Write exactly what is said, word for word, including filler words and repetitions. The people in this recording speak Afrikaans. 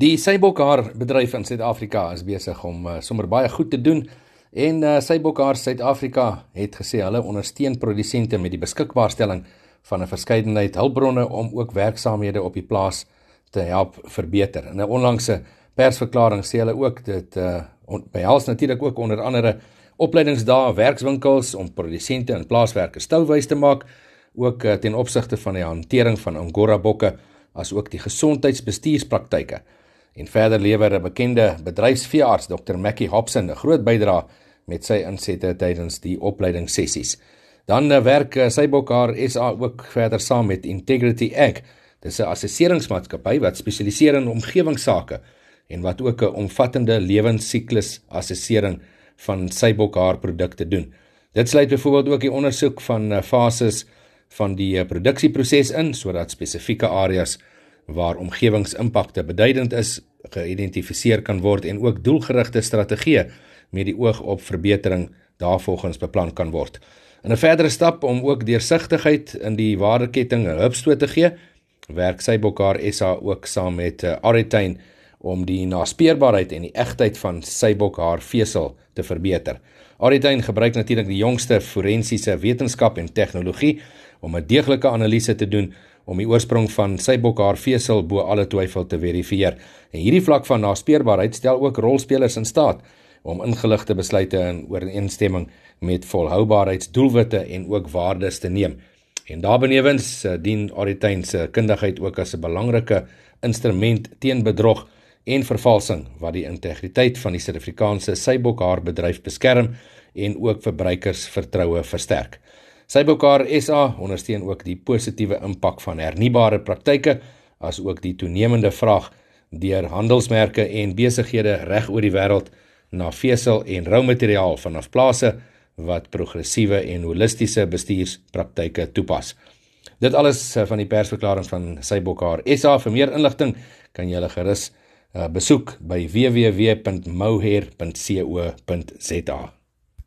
Die Sybokhaar bedryf in Suid-Afrika is besig om uh, sommer baie goed te doen en uh, Sybokhaar Suid-Afrika het gesê hulle ondersteun produsente met die beskikbaarstelling van 'n verskeidenheid hulpbronne om ook werksaamhede op die plaas te help verbeter. In 'n onlangse persverklaring sê hulle ook dit uh, behels natuurlik ook onder andere opleidingsdae, werkswinkels om produsente en plaaswerkers touwys te maak, ook uh, ten opsigte van die hantering van Angora bokke, as ook die gesondheidsbestuurspraktyke. En verder lewer 'n bekende bedryfsveearts, dokter Mackie Hobson, 'n groot bydrae met sy insette tydens die opleidingssessies. Dan werk Sybokhaar S A ook verder saam met Integrity Ag. Dis 'n assesseringsmaatskappy wat spesialiseer in omgewingsake en wat ook 'n omvattende lewensiklus assessering van Sybokhaar produkte doen. Dit sluit byvoorbeeld ook die ondersoek van fases van die produksieproses in, sodat spesifieke areas waar omgewingsimpakte beduidend is, geïdentifiseer kan word en ook doelgerigte strategieë met die oog op verbetering daarvolgens beplan kan word. In 'n verdere stap om ook deursigtigheid in die waardeketting 'n hupstoot te gee, werk Sybokhaar S A ook saam met Auretain om die naspeurbaarheid en die egtheid van Sybokhaar vesel te verbeter. Auretain gebruik natuurlik die jongste forensiese wetenskap en tegnologie om 'n deeglike analise te doen om die oorsprong van Sybokhaar vesel bo alle twyfel te verifieer. En hierdie vlak van naspeurbaarheid stel ook rolspelers in staat om ingeligte besluite in ooreenstemming met volhoubaarheidsdoelwitte en ook waardes te neem. En daarbenewens dien Auretain se kundigheid ook as 'n belangrike instrument teen bedrog en vervalsing wat die integriteit van die Suid-Afrikaanse Sybokhaar bedryf beskerm en ook verbruikersvertroue versterk. Sybokhaar S A ondersteun ook die positiewe impak van hernubare praktyke, as ook die toenemende vraag deur handelsmerke en besighede reg oor die wêreld na vesel en roumateriaal vanaf plase wat progressiewe en holistiese bestuurspraktyke toepas. Dit alles van die persverklaring van Sybokhaar S A. Vir meer inligting kan jy hulle gerus uh, besoek by w w w punt mohair punt co punt za.